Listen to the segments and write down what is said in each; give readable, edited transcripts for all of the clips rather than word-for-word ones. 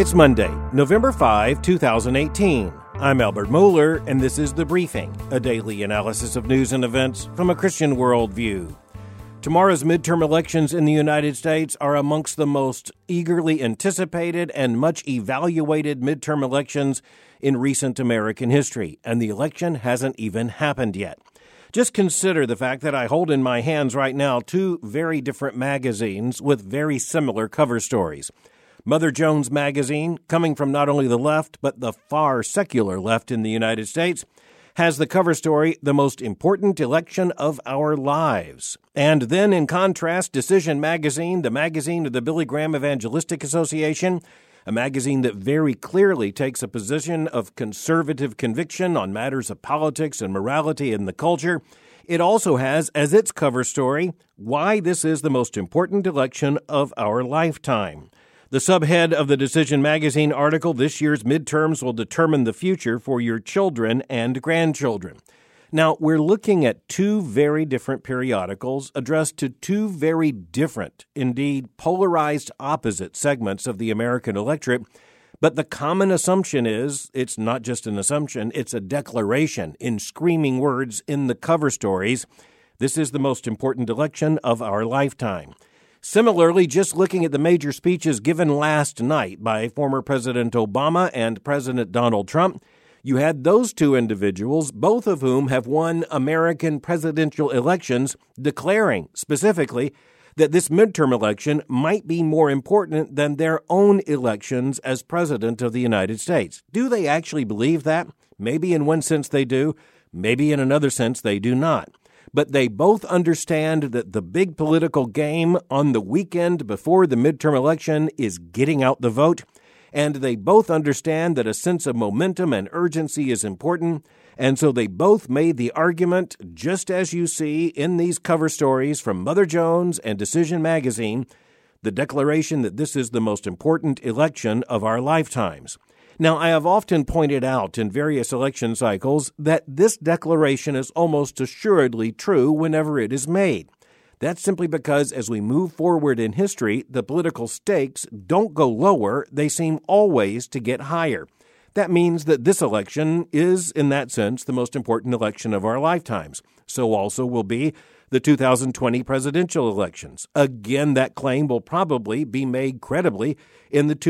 It's Monday, November 5, 2018. I'm Albert Mohler, and this is The Briefing, a daily analysis of news and events from a Christian worldview. Tomorrow's midterm elections in the United States are amongst the most eagerly anticipated and much evaluated midterm elections in recent American history, and the election hasn't even happened yet. Just consider the fact that I hold in my hands right now two very different magazines with very similar cover stories. Mother Jones magazine, coming from not only the left, but the far secular left in the United States, has the cover story, "The Most Important Election of Our Lives." And then, in contrast, Decision magazine, the magazine of the Billy Graham Evangelistic Association, a magazine that very clearly takes a position of conservative conviction on matters of politics and morality in the culture, it also has as its cover story, "Why This is the Most Important Election of Our Lifetime." The subhead of the Decision magazine article, "This year's midterms will determine the future for your children and grandchildren." Now, we're looking at two very different periodicals addressed to two very different, indeed polarized opposite segments of the American electorate, but the common assumption is, it's not just an assumption, it's a declaration in screaming words in the cover stories, "This is the most important election of our lifetime." Similarly, just looking at the major speeches given last night by former President Obama and President Donald Trump, you had those two individuals, both of whom have won American presidential elections, declaring specifically that this midterm election might be more important than their own elections as President of the United States. Do they actually believe that? Maybe in one sense they do, maybe in another sense they do not. But they both understand that the big political game on the weekend before the midterm election is getting out the vote, and they both understand that a sense of momentum and urgency is important, and so they both made the argument, just as you see in these cover stories from Mother Jones and Decision magazine, the declaration that this is the most important election of our lifetimes. Now, I have often pointed out in various election cycles that this declaration is almost assuredly true whenever it is made. That's simply because as we move forward in history, the political stakes don't go lower, they seem always to get higher. That means that this election is, in that sense, the most important election of our lifetimes. So also will be the 2020 presidential elections. Again, that claim will probably be made credibly in the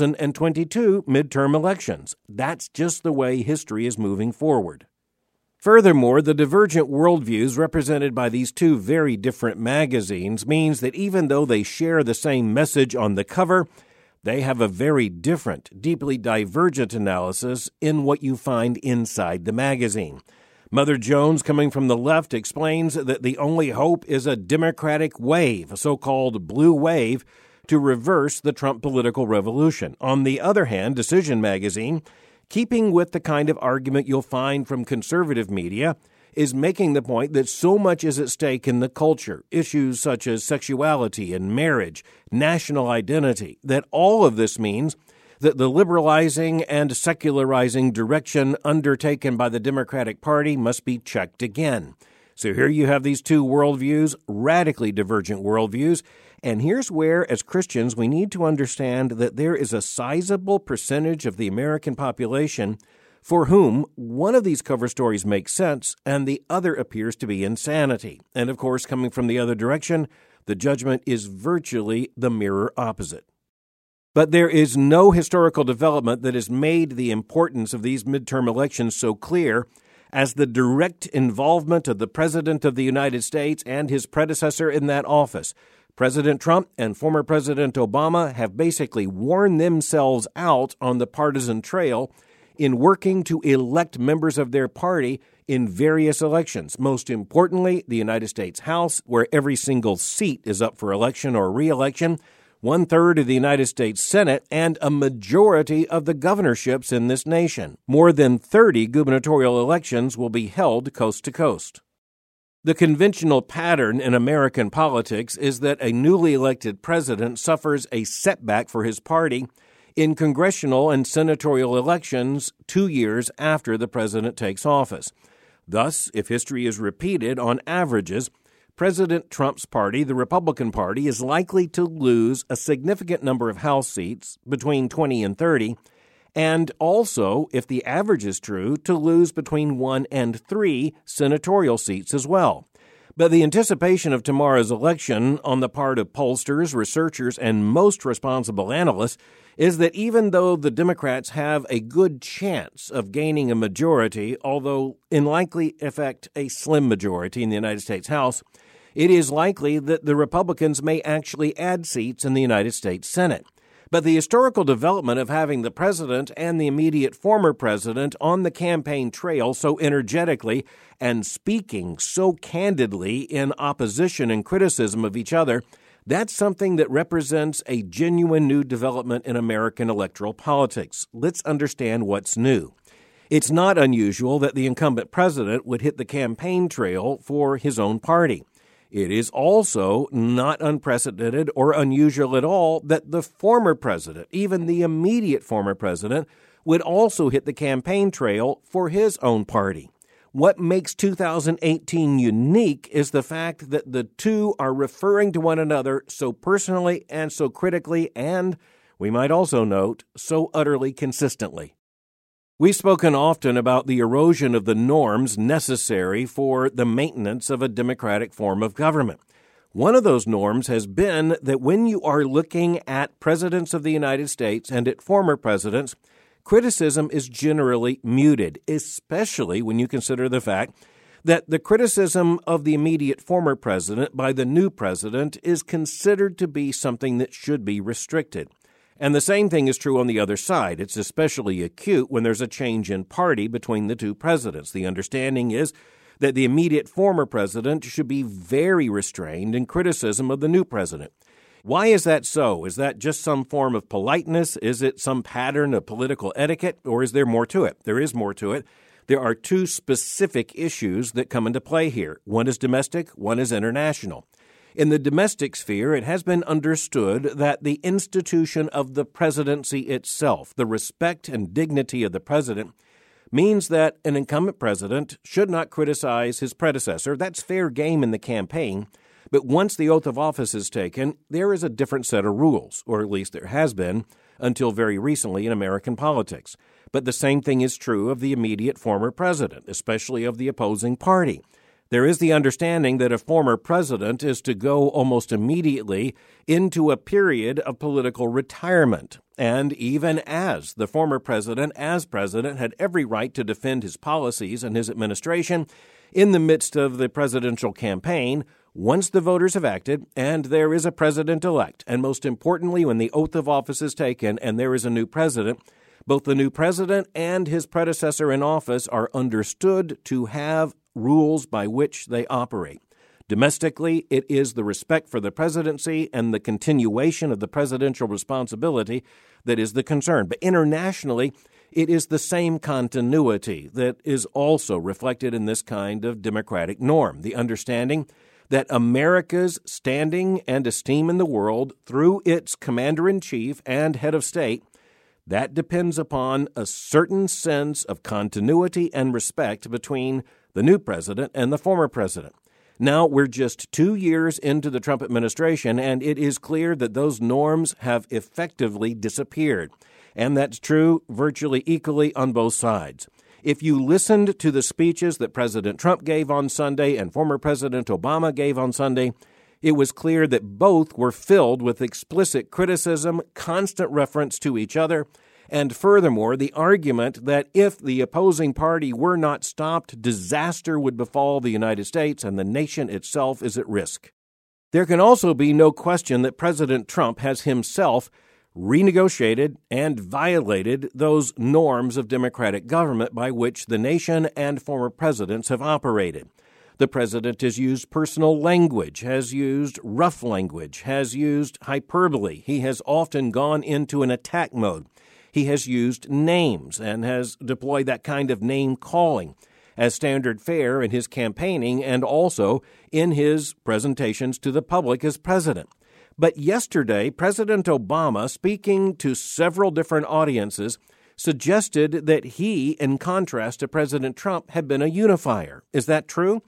2022 midterm elections. That's just the way history is moving forward. Furthermore, the divergent worldviews represented by these two very different magazines means that even though they share the same message on the cover, they have a very different, deeply divergent analysis in what you find inside the magazine. Mother Jones, coming from the left, explains that the only hope is a Democratic wave, a so-called blue wave, to reverse the Trump political revolution. On the other hand, Decision magazine, keeping with the kind of argument you'll find from conservative media, is making the point that so much is at stake in the culture, issues such as sexuality and marriage, national identity, that all of this means that the liberalizing and secularizing direction undertaken by the Democratic Party must be checked again. So here you have these two worldviews, radically divergent worldviews, and here's where, as Christians, we need to understand that there is a sizable percentage of the American population for whom one of these cover stories makes sense and the other appears to be insanity. And of course, coming from the other direction, the judgment is virtually the mirror opposite. But there is no historical development that has made the importance of these midterm elections so clear as the direct involvement of the President of the United States and his predecessor in that office. President Trump and former President Obama have basically worn themselves out on the partisan trail in working to elect members of their party in various elections. Most importantly, the United States House, where every single seat is up for election or re-election, 1/3 of the United States Senate, and a majority of the governorships in this nation. More than 30 gubernatorial elections will be held coast to coast. The conventional pattern in American politics is that a newly elected president suffers a setback for his party in congressional and senatorial elections 2 years after the president takes office. Thus, if history is repeated, on averages, President Trump's party, the Republican Party, is likely to lose a significant number of House seats, between 20 and 30, and also, if the average is true, to lose between 1 and 3 senatorial seats as well. But the anticipation of tomorrow's election on the part of pollsters, researchers, and most responsible analysts is that even though the Democrats have a good chance of gaining a majority, although in likely effect a slim majority in the United States House, it is likely that the Republicans may actually add seats in the United States Senate. But the historical development of having the president and the immediate former president on the campaign trail so energetically and speaking so candidly in opposition and criticism of each other, that's something that represents a genuine new development in American electoral politics. Let's understand what's new. It's not unusual that the incumbent president would hit the campaign trail for his own party. It is also not unprecedented or unusual at all that the former president, even the immediate former president, would also hit the campaign trail for his own party. What makes 2018 unique is the fact that the two are referring to one another so personally and so critically and, we might also note, so utterly consistently. We've spoken often about the erosion of the norms necessary for the maintenance of a democratic form of government. One of those norms has been that when you are looking at presidents of the United States and at former presidents, criticism is generally muted, especially when you consider the fact that the criticism of the immediate former president by the new president is considered to be something that should be restricted. And the same thing is true on the other side. It's especially acute when there's a change in party between the two presidents. The understanding is that the immediate former president should be very restrained in criticism of the new president. Why is that so? Is that just some form of politeness? Is it some pattern of political etiquette? Or is there more to it? There is more to it. There are two specific issues that come into play here. One is domestic, one is international. In the domestic sphere, it has been understood that the institution of the presidency itself, the respect and dignity of the president, means that an incumbent president should not criticize his predecessor. That's fair game in the campaign. But once the oath of office is taken, there is a different set of rules, or at least there has been until very recently in American politics. But the same thing is true of the immediate former president, especially of the opposing party. There is the understanding that a former president is to go almost immediately into a period of political retirement. And even as the former president, as president, had every right to defend his policies and his administration in the midst of the presidential campaign, once the voters have acted and there is a president-elect, and most importantly, when the oath of office is taken and there is a new president, both the new president and his predecessor in office are understood to have rules by which they operate. Domestically, it is the respect for the presidency and the continuation of the presidential responsibility that is the concern. But internationally, it is the same continuity that is also reflected in this kind of democratic norm, the understanding that America's standing and esteem in the world through its commander-in-chief and head of state, that depends upon a certain sense of continuity and respect between the new president and the former president. Now, we're just 2 years into the Trump administration, and it is clear that those norms have effectively disappeared. And that's true virtually equally on both sides. If you listened to the speeches that President Trump gave on Sunday and former President Obama gave on Sunday, it was clear that both were filled with explicit criticism, constant reference to each other, and furthermore, the argument that if the opposing party were not stopped, disaster would befall the United States and the nation itself is at risk. There can also be no question that President Trump has himself renegotiated and violated those norms of democratic government by which the nation and former presidents have operated. The president has used personal language, has used rough language, has used hyperbole. He has often gone into an attack mode. He has used names and has deployed that kind of name-calling as standard fare in his campaigning and also in his presentations to the public as president. But yesterday, President Obama, speaking to several different audiences, suggested that he, in contrast to President Trump, had been a unifier. Is that true?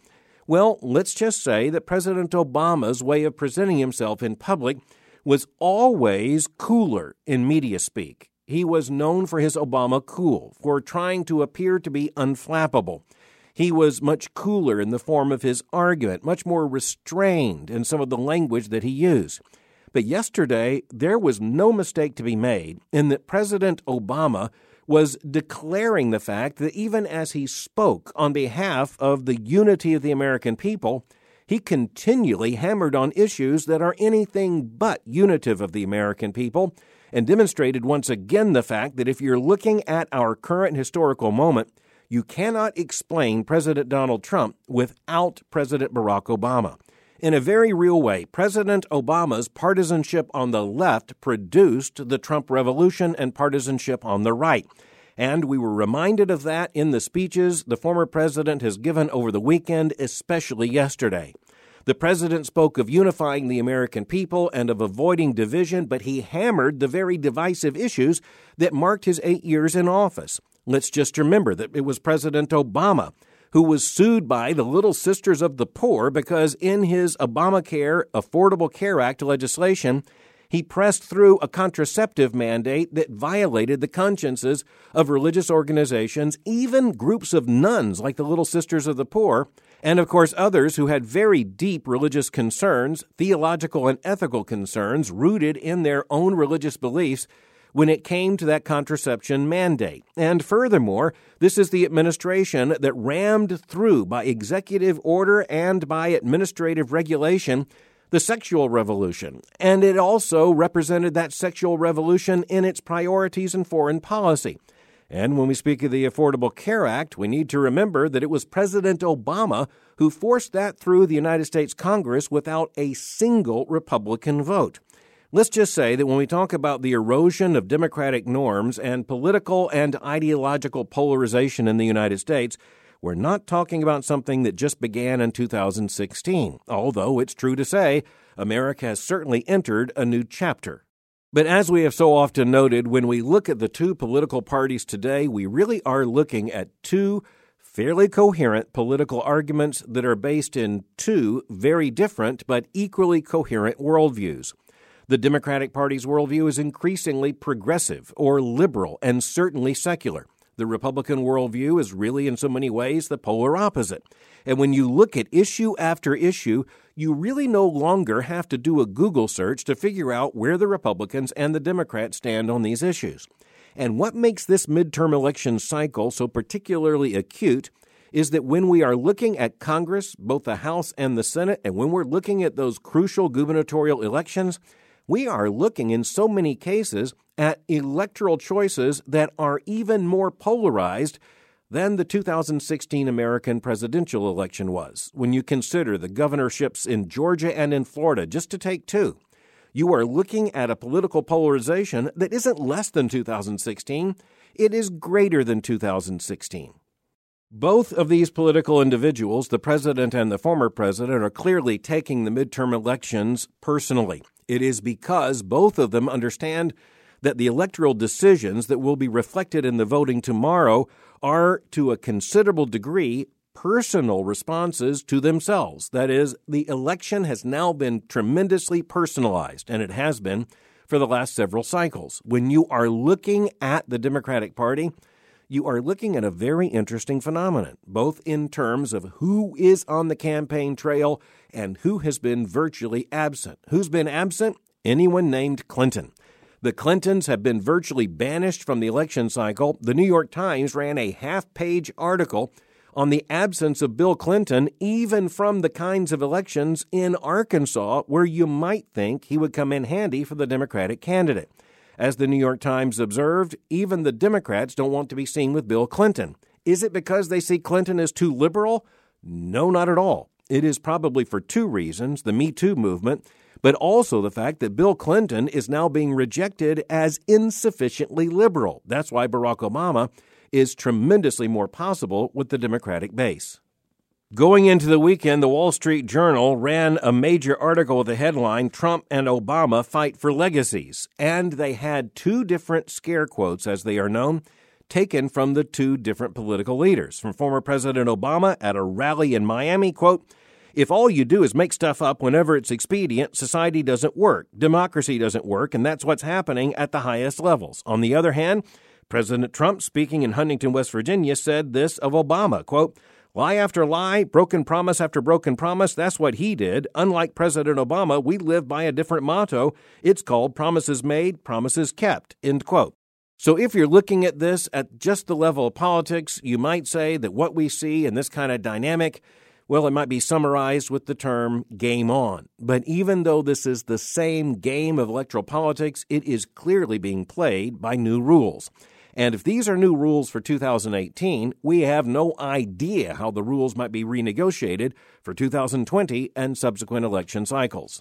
Well, let's just say that President Obama's way of presenting himself in public was always cooler in media speak. He was known for his Obama cool, for trying to appear to be unflappable. He was much cooler in the form of his argument, much more restrained in some of the language that he used. But yesterday, there was no mistake to be made in that President Obama was declaring the fact that even as he spoke on behalf of the unity of the American people, he continually hammered on issues that are anything but unitive of the American people and demonstrated once again the fact that if you're looking at our current historical moment, you cannot explain President Donald Trump without President Barack Obama. In a very real way, President Obama's partisanship on the left produced the Trump revolution and partisanship on the right. And we were reminded of that in the speeches the former president has given over the weekend, especially yesterday. The president spoke of unifying the American people and of avoiding division, but he hammered the very divisive issues that marked his 8 years in office. Let's just remember that it was President Obama who was sued by the Little Sisters of the Poor because in his Obamacare Affordable Care Act legislation, he pressed through a contraceptive mandate that violated the consciences of religious organizations, even groups of nuns like the Little Sisters of the Poor, and of course others who had very deep religious concerns, theological and ethical concerns rooted in their own religious beliefs when it came to that contraception mandate. And furthermore, this is the administration that rammed through by executive order and by administrative regulation the sexual revolution. And it also represented that sexual revolution in its priorities in foreign policy. And when we speak of the Affordable Care Act, we need to remember that it was President Obama who forced that through the United States Congress without a single Republican vote. Let's just say that when we talk about the erosion of democratic norms and political and ideological polarization in the United States, we're not talking about something that just began in 2016, although it's true to say America has certainly entered a new chapter. But as we have so often noted, when we look at the two political parties today, we really are looking at two fairly coherent political arguments that are based in two very different but equally coherent worldviews. The Democratic Party's worldview is increasingly progressive or liberal and certainly secular. The Republican worldview is really in so many ways the polar opposite. And when you look at issue after issue, you really no longer have to do a Google search to figure out where the Republicans and the Democrats stand on these issues. And what makes this midterm election cycle so particularly acute is that when we are looking at Congress, both the House and the Senate, and when we're looking at those crucial gubernatorial elections, we are looking in so many cases at electoral choices that are even more polarized than the 2016 American presidential election was. When you consider the governorships in Georgia and in Florida, just to take two, you are looking at a political polarization that isn't less than 2016, it is greater than 2016. Both of these political individuals, the president and the former president, are clearly taking the midterm elections personally. It is because both of them understand that the electoral decisions that will be reflected in the voting tomorrow are, to a considerable degree, personal responses to themselves. That is, the election has now been tremendously personalized, and it has been for the last several cycles. When you are looking at the Democratic Party, you are looking at a very interesting phenomenon, both in terms of who is on the campaign trail and who has been virtually absent. Who's been absent? Anyone named Clinton. The Clintons have been virtually banished from the election cycle. The New York Times ran a half-page article on the absence of Bill Clinton, even from the kinds of elections in Arkansas where you might think he would come in handy for the Democratic candidate. As the New York Times observed, even the Democrats don't want to be seen with Bill Clinton. Is it because they see Clinton as too liberal? No, not at all. It is probably for two reasons, the Me Too movement, but also the fact that Bill Clinton is now being rejected as insufficiently liberal. That's why Barack Obama is tremendously more possible with the Democratic base. Going into the weekend, the Wall Street Journal ran a major article with the headline, Trump and Obama Fight for Legacies. And they had two different scare quotes, as they are known, taken from the two different political leaders. From former President Obama at a rally in Miami, quote, "If all you do is make stuff up whenever it's expedient, society doesn't work, democracy doesn't work, and that's what's happening at the highest levels." On the other hand, President Trump, speaking in Huntington, West Virginia, said this of Obama, quote, "Lie after lie, broken promise after broken promise, that's what he did. Unlike President Obama, we live by a different motto. It's called promises made, promises kept," end quote. So if you're looking at this at just the level of politics, you might say that what we see in this kind of dynamic, well, it might be summarized with the term game on. But even though this is the same game of electoral politics, it is clearly being played by new rules. And if these are new rules for 2018, we have no idea how the rules might be renegotiated for 2020 and subsequent election cycles.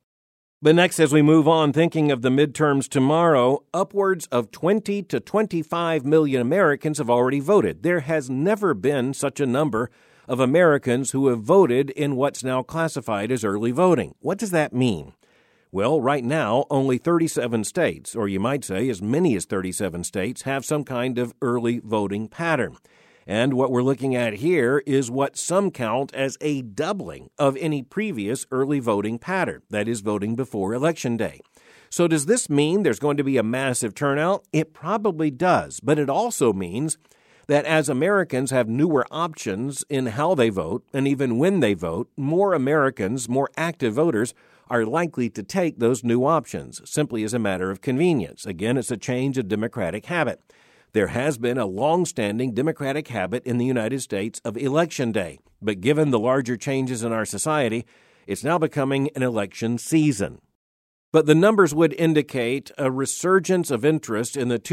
But next, as we move on, thinking of the midterms tomorrow, upwards of 20 to 25 million Americans have already voted. There has never been such a number of Americans who have voted in what's now classified as early voting. What does that mean? Well, right now, only 37 states, or you might say as many as 37 states, have some kind of early voting pattern. And what we're looking at here is what some count as a doubling of any previous early voting pattern, that is, voting before Election Day. So does this mean there's going to be a massive turnout? It probably does, but it also means that as Americans have newer options in how they vote, and even when they vote, more Americans, more active voters, are likely to take those new options, simply as a matter of convenience. Again, it's a change of democratic habit. There has been a long-standing democratic habit in the United States of Election Day, but given the larger changes in our society, it's now becoming an election season. But the numbers would indicate a resurgence of interest in the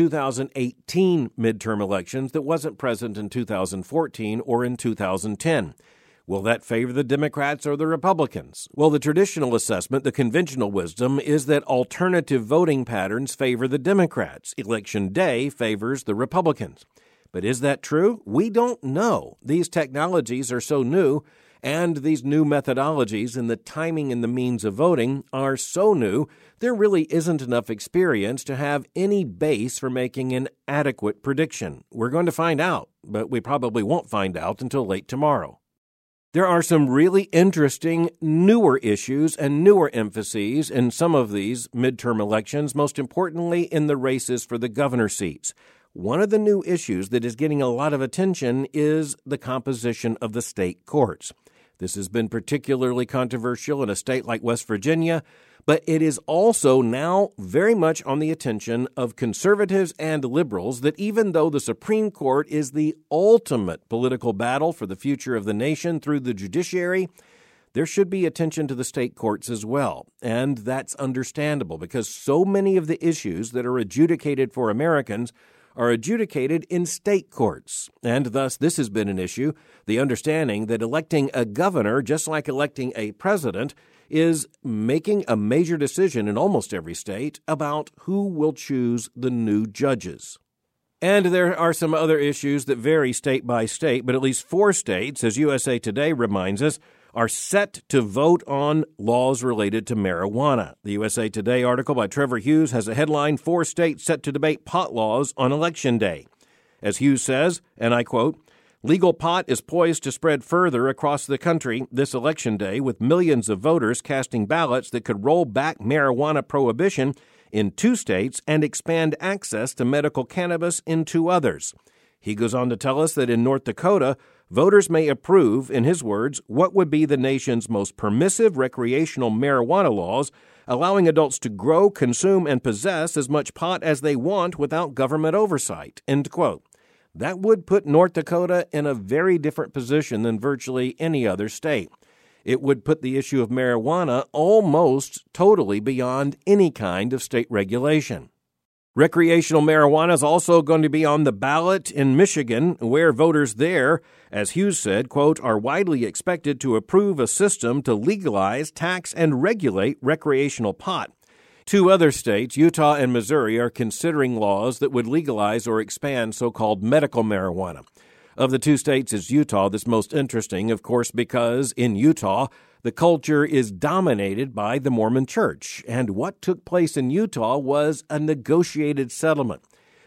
2018 midterm elections that wasn't present in 2014 or in 2010. Will that favor the Democrats or the Republicans? Well, the traditional assessment, the conventional wisdom, is that alternative voting patterns favor the Democrats. Election day favors the Republicans. But is that true? We don't know. These technologies are so new, and these new methodologies and the timing and the means of voting are so new, there really isn't enough experience to have any base for making an adequate prediction. We're going to find out, but we probably won't find out until late tomorrow. There are some really interesting newer issues and newer emphases in some of these midterm elections, most importantly in the races for the governor seats. One of the new issues that is getting a lot of attention is the composition of the state courts. This has been particularly controversial in a state like West Virginia, but it is also now very much on the attention of conservatives and liberals that even though the Supreme Court is the ultimate political battle for the future of the nation through the judiciary, there should be attention to the state courts as well. And that's understandable because so many of the issues that are adjudicated for Americans are adjudicated in state courts. And thus, this has been an issue, the understanding that electing a governor, just like electing a president, is making a major decision in almost every state about who will choose the new judges. And there are some other issues that vary state by state, but at least 4 states, as USA Today reminds us, are set to vote on laws related to marijuana. The USA Today article by Trevor Hughes has a headline, 4 states set to debate pot laws on Election Day. As Hughes says, and I quote, "Legal pot is poised to spread further across the country this Election Day with millions of voters casting ballots that could roll back marijuana prohibition in 2 states and expand access to medical cannabis in 2 others. He goes on to tell us that in North Dakota, voters may approve, in his words, what would be the nation's most permissive recreational marijuana laws, allowing adults to grow, consume, and possess as much pot as they want without government oversight." End quote. That would put North Dakota in a very different position than virtually any other state. It would put the issue of marijuana almost totally beyond any kind of state regulation. Recreational marijuana is also going to be on the ballot in Michigan, where voters there, as Hughes said, quote, "are widely expected to approve a system to legalize, tax, and regulate recreational pot." 2 other states, Utah and Missouri, are considering laws that would legalize or expand so-called medical marijuana. Of the 2 states, is Utah that's most interesting, of course, because in Utah, the culture is dominated by the Mormon Church. And what took place in Utah was a negotiated settlement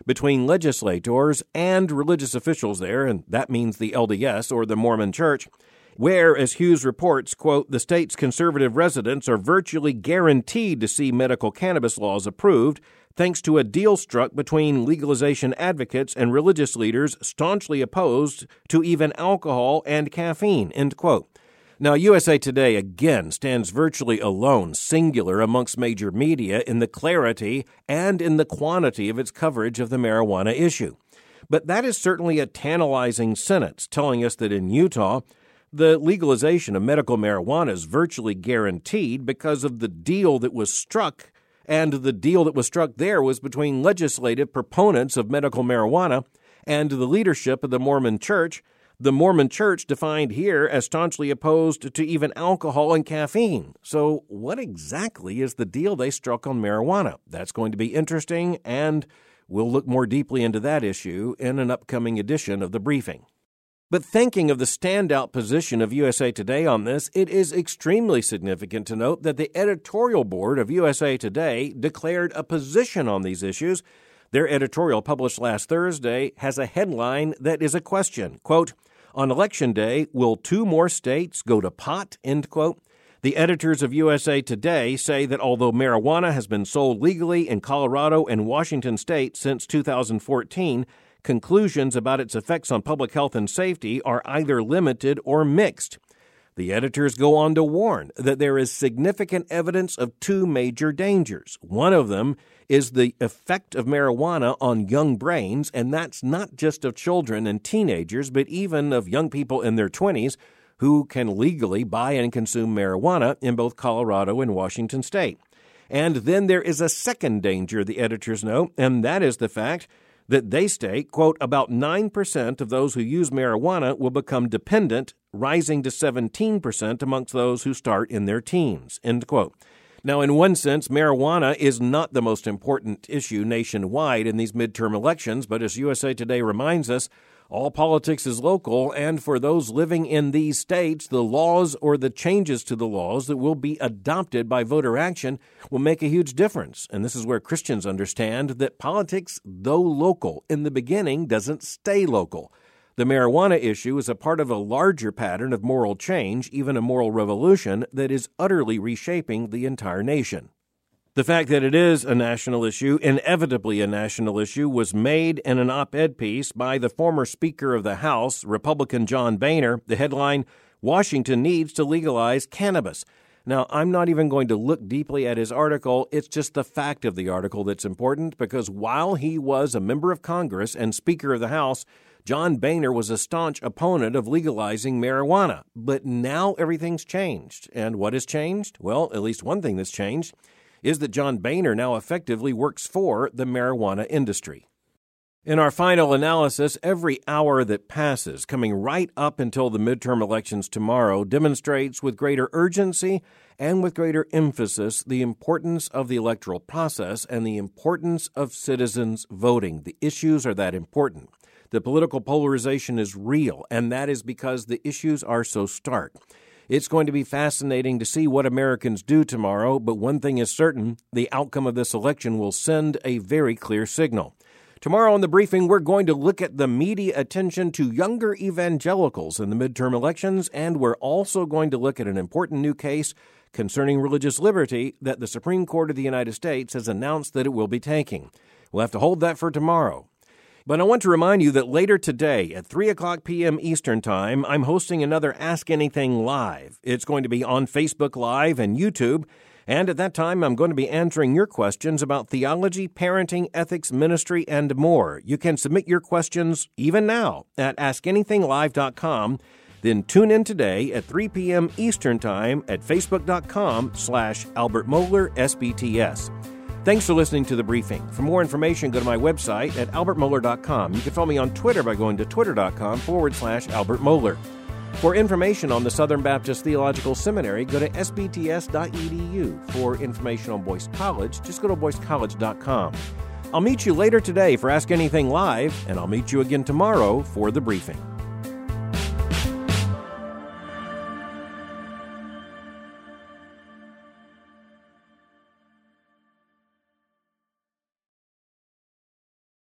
between legislators and religious officials there, and that means the LDS or the Mormon Church, where, as Hughes reports, quote, the state's conservative residents are virtually guaranteed to see medical cannabis laws approved thanks to a deal struck between legalization advocates and religious leaders staunchly opposed to even alcohol and caffeine, end quote. Now, USA Today again stands virtually alone, singular amongst major media in the clarity and in the quantity of its coverage of the marijuana issue. But that is certainly a tantalizing sentence telling us that in Utah, the legalization of medical marijuana is virtually guaranteed because of the deal that was struck. And the deal that was struck there was between legislative proponents of medical marijuana and the leadership of the Mormon Church. The Mormon Church defined here as staunchly opposed to even alcohol and caffeine. So what exactly is the deal they struck on marijuana? That's going to be interesting, and we'll look more deeply into that issue in an upcoming edition of The Briefing. But thinking of the standout position of USA Today on this, it is extremely significant to note that the editorial board of USA Today declared a position on these issues. Their editorial, published last Thursday, has a headline that is a question. Quote, on Election Day, will 2 more states go to pot? End quote. The editors of USA Today say that although marijuana has been sold legally in Colorado and Washington state since 2014, conclusions about its effects on public health and safety are either limited or mixed. The editors go on to warn that there is significant evidence of 2 major dangers. One of them is the effect of marijuana on young brains, and that's not just of children and teenagers, but even of young people in their 20s who can legally buy and consume marijuana in both Colorado and Washington state. And then there is a second danger, the editors know, and that is the fact that they state, quote, about 9% of those who use marijuana will become dependent, rising to 17% amongst those who start in their teens, end quote. Now, in one sense, marijuana is not the most important issue nationwide in these midterm elections, but as USA Today reminds us, all politics is local, and for those living in these states, the laws or the changes to the laws that will be adopted by voter action will make a huge difference. And this is where Christians understand that politics, though local in the beginning, doesn't stay local. The marijuana issue is a part of a larger pattern of moral change, even a moral revolution, that is utterly reshaping the entire nation. The fact that it is a national issue, inevitably a national issue, was made in an op-ed piece by the former Speaker of the House, Republican John Boehner. The headline, Washington needs to legalize cannabis. Now, I'm not even going to look deeply at his article. It's just the fact of the article that's important, because while he was a member of Congress and Speaker of the House, John Boehner was a staunch opponent of legalizing marijuana. But now everything's changed. And what has changed? Well, at least one thing that's changed is that John Boehner now effectively works for the marijuana industry. In our final analysis, every hour that passes, coming right up until the midterm elections tomorrow, demonstrates with greater urgency and with greater emphasis the importance of the electoral process and the importance of citizens voting. The issues are that important. The political polarization is real, and that is because the issues are so stark. It's going to be fascinating to see what Americans do tomorrow, but one thing is certain, the outcome of this election will send a very clear signal. Tomorrow on The Briefing, we're going to look at the media attention to younger evangelicals in the midterm elections, and we're also going to look at an important new case concerning religious liberty that the Supreme Court of the United States has announced that it will be taking. We'll have to hold that for tomorrow. But I want to remind you that later today at 3 o'clock p.m. Eastern Time, I'm hosting another Ask Anything Live. It's going to be on Facebook Live and YouTube, and at that time, I'm going to be answering your questions about theology, parenting, ethics, ministry, and more. You can submit your questions even now at askanythinglive.com. Then tune in today at 3 p.m. Eastern Time at facebook.com/Albert Mohler SBTS. Thanks for listening to The Briefing. For more information, go to my website at albertmohler.com. You can follow me on Twitter by going to twitter.com/Albert Mohler. For information on the Southern Baptist Theological Seminary, go to sbts.edu. For information on Boyce College, just go to boycecollege.com. I'll meet you later today for Ask Anything Live, and I'll meet you again tomorrow for The Briefing.